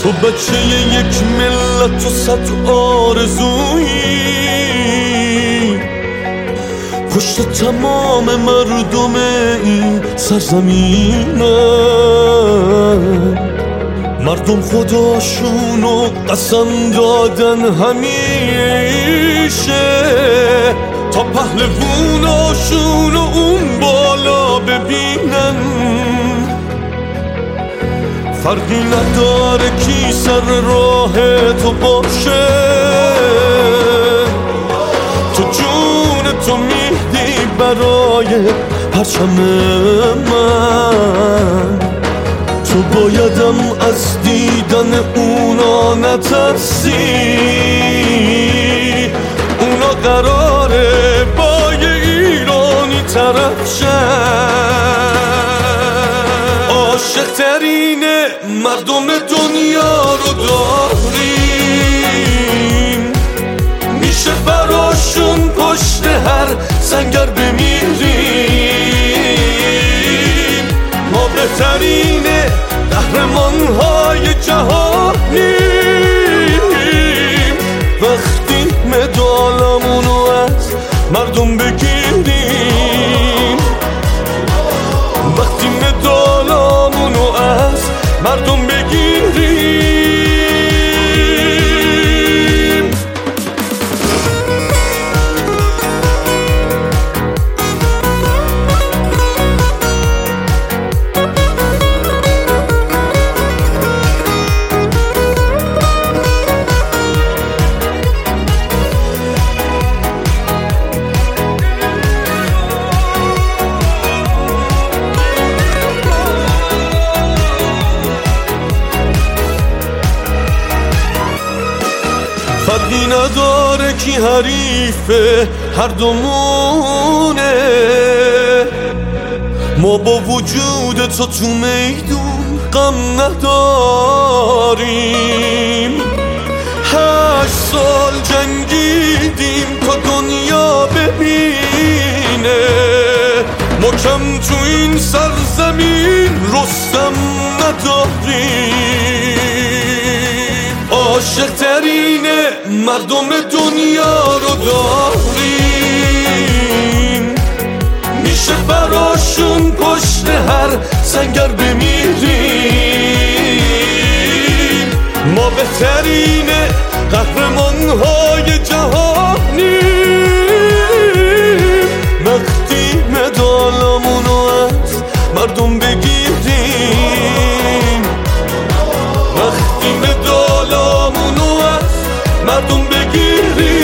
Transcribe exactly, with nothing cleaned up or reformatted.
تو بچه یک ملت و صد آرزویی، پشت تمام مردم این سرزمینم. مردم خداشونو قسم دادن همیشه تا پهلووناشونو اون بالا ببینن. فرقی نداره کی سر راه تو باشه، تو جون تو میدی برای پرچم من. تو بایدم از دیدن اونا نترسی، اونا قراره با یه ایرانی طرف شن. عاشق ترین مردم دنیا رو داریم، میشه براشون پشت هر سنگر بمیریم. ما بهترین قهرمان‌های جهانیم، وقتی مدالمونو از مردم بگیریم، وقتی مدالمونو از مردم بگیریم. فرقی نداره کی حریفه، هر دومونه. ما با وجود تو تو میدون غم نداریم. هشت سال جنگیدیم تا دنیا ببینه، ما کم تو این سرزمین رستم نداریم. عاشق ترین مردم دنیا رو داریم، میشه براشون پشت هر سنگر بمیریم. ما بهترین قهرمان‌های جهانیم، وقتی مدالمونو از مردم بگیریم، وقتی مدالمونو از مردم بگیریم.